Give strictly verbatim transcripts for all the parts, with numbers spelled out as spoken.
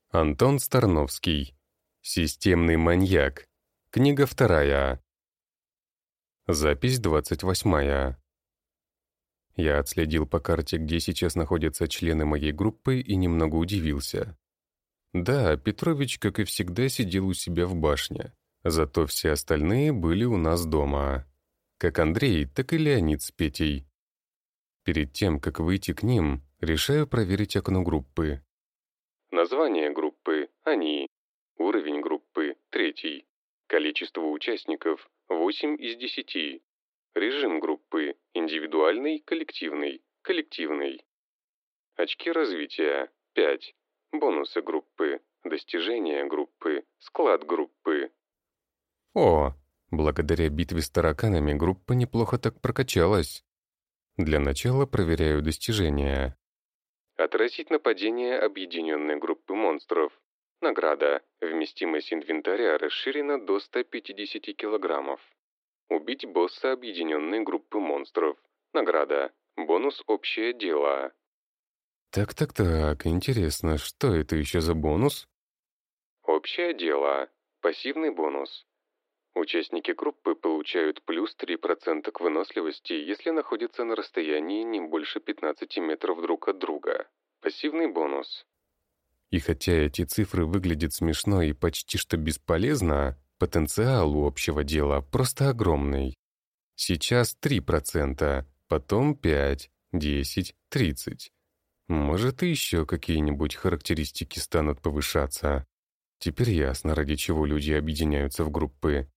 Антон Старновский. Системный маньяк. Книга вторая. Запись двадцать восьмая. Я отследил по карте, где сейчас находятся члены моей группы, и немного удивился. Да, Петрович, как и всегда, сидел у себя в башне. Зато все остальные были у нас дома. Как Андрей, так и Леонид с Петей. Перед тем, как выйти к ним, решаю проверить окно группы. Название группы – «Они». Уровень группы – третий. Количество участников – восемь из десяти. Режим группы – индивидуальный, коллективный, коллективный. Очки развития – пять. Бонусы группы, достижения группы, склад группы. О, благодаря битве с тараканами группа неплохо так прокачалась. Для начала проверяю достижения. Отразить нападение объединенной группы монстров. Награда. Вместимость инвентаря расширена до ста пятидесяти килограммов. Убить босса объединенной группы монстров. Награда. Бонус «Общее дело». Так-так-так, интересно, что это еще за бонус? Общее дело. Пассивный бонус. Участники группы получают плюс три процента к выносливости, если находятся на расстоянии не больше пятнадцати метров друг от друга. Пассивный бонус. И хотя эти цифры выглядят смешно и почти что бесполезно, потенциал у общего дела просто огромный. Сейчас три процента, потом пять, десять, тридцать. Может, и еще какие-нибудь характеристики станут повышаться. Теперь ясно, ради чего люди объединяются в группы.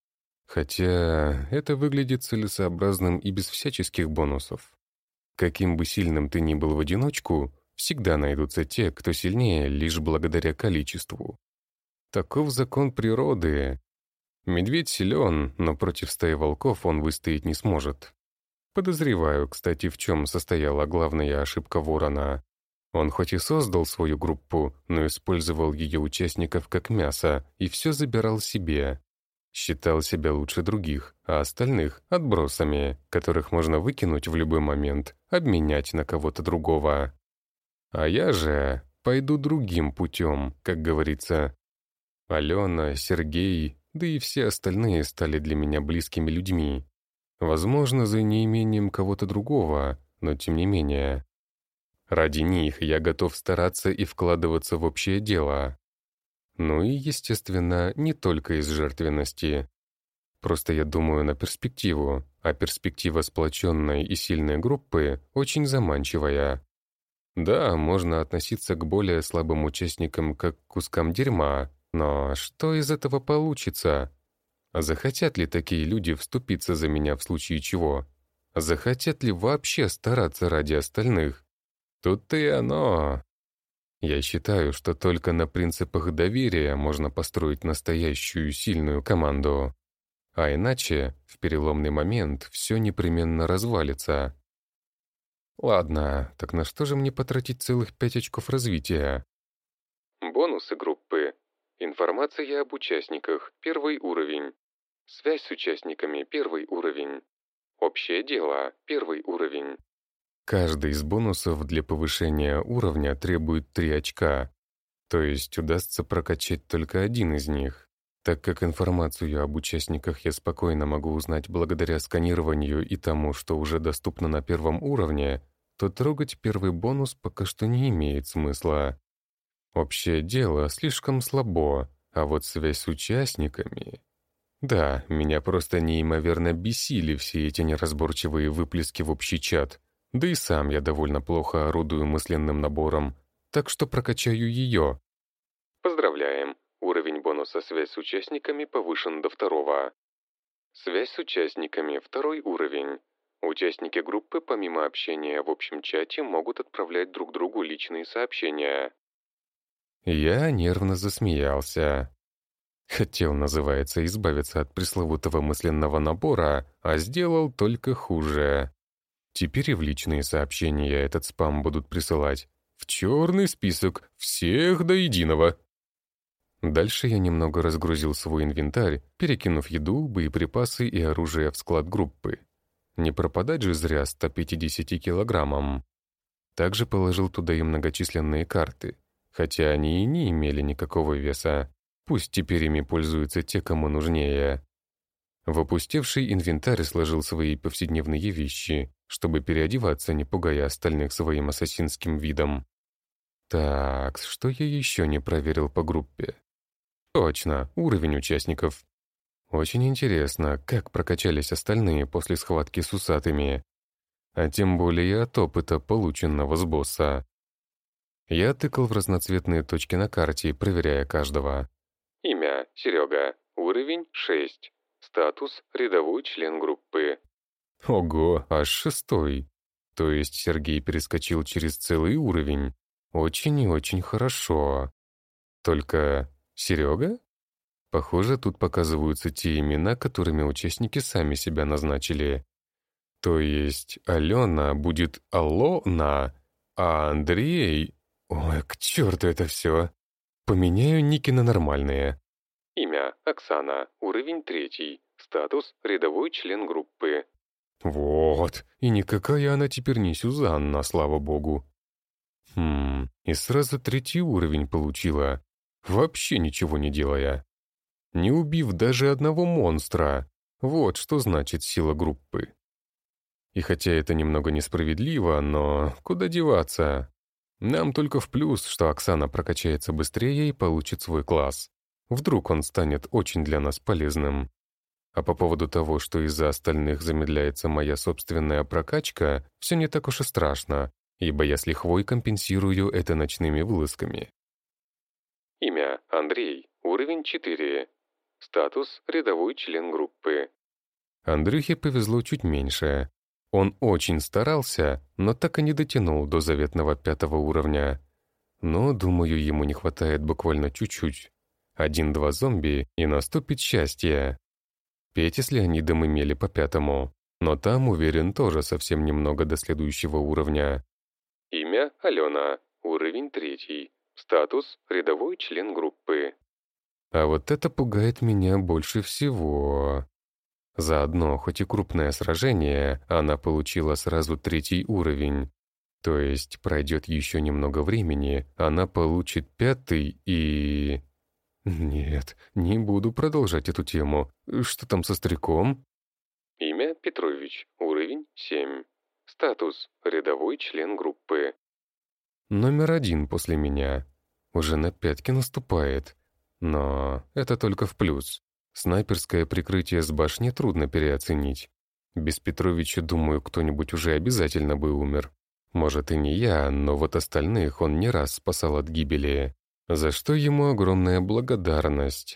Хотя это выглядит целесообразным и без всяческих бонусов. Каким бы сильным ты ни был в одиночку, всегда найдутся те, кто сильнее лишь благодаря количеству. Таков закон природы. Медведь силен, но против стаи волков он выстоять не сможет. Подозреваю, кстати, в чем состояла главная ошибка Ворона. Он хоть и создал свою группу, но использовал ее участников как мясо и все забирал себе. Считал себя лучше других, а остальных — отбросами, которых можно выкинуть в любой момент, обменять на кого-то другого. А я же пойду другим путем, как говорится. Алена, Сергей, да и все остальные стали для меня близкими людьми. Возможно, за неимением кого-то другого, но тем не менее. Ради них я готов стараться и вкладываться в общее дело. Ну и, естественно, не только из жертвенности. Просто я думаю на перспективу, а перспектива сплоченной и сильной группы очень заманчивая. Да, можно относиться к более слабым участникам как к кускам дерьма, но что из этого получится? Захотят ли такие люди вступиться за меня в случае чего? Захотят ли вообще стараться ради остальных? Тут-то и оно. Я считаю, что только на принципах доверия можно построить настоящую сильную команду. А иначе, в переломный момент, все непременно развалится. Ладно, так на что же мне потратить целых пять очков развития? Бонусы группы. Информация об участниках. Первый уровень. Связь с участниками. Первый уровень. Общее дело. Первый уровень. Каждый из бонусов для повышения уровня требует три очка, то есть удастся прокачать только один из них. Так как информацию об участниках я спокойно могу узнать благодаря сканированию и тому, что уже доступно на первом уровне, то трогать первый бонус пока что не имеет смысла. Общее дело слишком слабо, а вот связь с участниками... Да, меня просто неимоверно бесили все эти неразборчивые выплески в общий чат. Да и сам я довольно плохо орудую мысленным набором, так что прокачаю ее. Поздравляем! Уровень бонуса «Связь с участниками» повышен до второго. Связь с участниками – второй уровень. Участники группы помимо общения в общем чате могут отправлять друг другу личные сообщения. Я нервно засмеялся. Хотел, называется, избавиться от пресловутого мысленного набора, а сделал только хуже. Теперь и в личные сообщения этот спам будут присылать. В черный список всех до единого. Дальше я немного разгрузил свой инвентарь, перекинув еду, боеприпасы и оружие в склад группы. Не пропадать же зря ста пятидесяти килограммам. Также положил туда и многочисленные карты. хотя они и не имели никакого веса. Пусть теперь ими пользуются те, кому нужнее. В опустевший инвентарь сложил свои повседневные вещи, чтобы переодеваться, не пугая остальных своим ассасинским видом. Так, что я еще не проверил по группе? Точно, уровень участников. Очень интересно, как прокачались остальные после схватки с усатыми, а тем более от опыта, полученного с босса. Я тыкал в разноцветные точки на карте, проверяя каждого. Имя — Серега. Уровень — шесть. Статус — рядовой член группы. Ого, аж шестой. То есть Сергей перескочил через целый уровень. Очень и очень хорошо. Только Серега? Похоже, тут показываются те имена, которыми участники сами себя назначили. То есть Алена будет Алона, а Андрей... Ой, к черту это все. Поменяю ники на нормальные. Имя — Оксана, уровень третий. Статус — рядовой член группы. Вот, и никакая она теперь не Сюзанна, слава богу. Хм, и сразу третий уровень получила, вообще ничего не делая. Не убив даже одного монстра. Вот что значит сила группы. И хотя это немного несправедливо, но куда деваться? Нам только в плюс, что Оксана прокачается быстрее и получит свой класс. Вдруг он станет очень для нас полезным. А по поводу того, что из-за остальных замедляется моя собственная прокачка, все не так уж и страшно, ибо я с лихвой компенсирую это ночными вылазками. Имя — Андрей, уровень четыре. Статус — рядовой член группы. Андрюхе повезло чуть меньше. Он очень старался, но так и не дотянул до заветного пятого уровня. Но, думаю, ему не хватает буквально чуть-чуть. Один-два зомби, и наступит счастье. Петя с Леонидом имели по пятому, но там, уверен, тоже совсем немного до следующего уровня. Имя — Алена, уровень третий. Статус — рядовой член группы. А вот это пугает меня больше всего. Заодно, хоть и крупное сражение, она получила сразу третий уровень. То есть пройдет еще немного времени, она получит пятый и... Нет, не буду продолжать эту тему. Что там со стариком? Имя — Петрович, уровень семь. Статус — рядовой член группы. Номер один после меня. Уже на пятки наступает. Но это только в плюс. Снайперское прикрытие с башни трудно переоценить. Без Петровича, думаю, кто-нибудь уже обязательно бы умер. Может, и не я, но вот остальных он не раз спасал от гибели, за что ему огромная благодарность.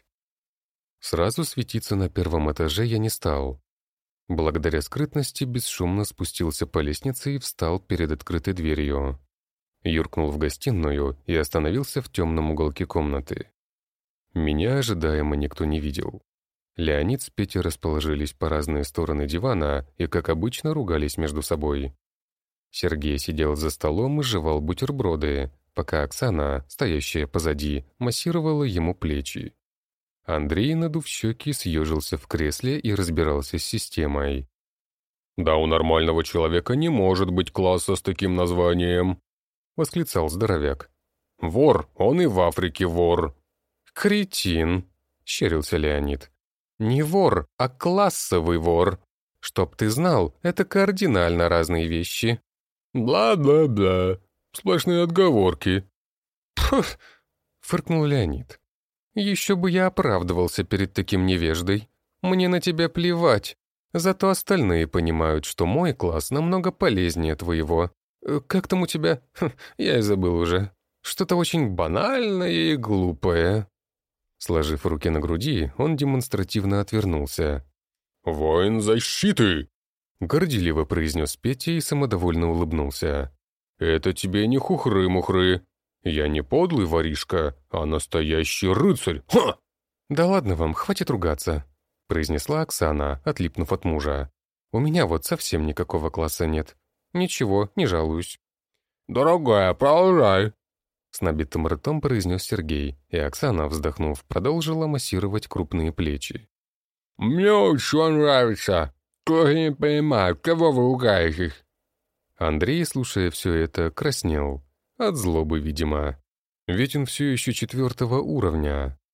Сразу светиться на первом этаже я не стал. Благодаря скрытности бесшумно спустился по лестнице и встал перед открытой дверью. Юркнул в гостиную и остановился в темном уголке комнаты. Меня ожидаемо никто не видел. Леонид с Петей расположились по разные стороны дивана и, как обычно, ругались между собой. Сергей сидел за столом и жевал бутерброды, пока Оксана, стоящая позади, массировала ему плечи. Андрей, надув щеки, съежился в кресле и разбирался с системой. «Да у нормального человека не может быть класса с таким названием!» — восклицал здоровяк. «Вор, он и в Африке вор!» «Кретин!» — щерился Леонид. «Не вор, а классовый вор. Чтоб ты знал, это кардинально разные вещи». «Бла-бла-бла. Сплошные отговорки». «Пф!» — фыркнул Леонид. «Еще бы я оправдывался перед таким невеждой. Мне на тебя плевать. Зато остальные понимают, что мой класс намного полезнее твоего. Как там у тебя? Хм, я и забыл уже. Что-то очень банальное и глупое». Сложив руки на груди, он демонстративно отвернулся. «Воин защиты!» — горделиво произнес Петя и самодовольно улыбнулся. «Это тебе не хухры-мухры. Я не подлый воришка, а настоящий рыцарь. Ха!» «Да ладно вам, хватит ругаться», — произнесла Оксана, отлипнув от мужа. «У меня вот совсем никакого класса нет. Ничего, не жалуюсь». «Дорогая, продолжай», — с набитым ртом произнес Сергей, и Оксана, вздохнув, продолжила массировать крупные плечи. «Мне очень нравится. Кто не понимает, кого вы ругаетесь?» Андрей, слушая все это, краснел. От злобы, видимо. Ведь он все еще четвертого уровня.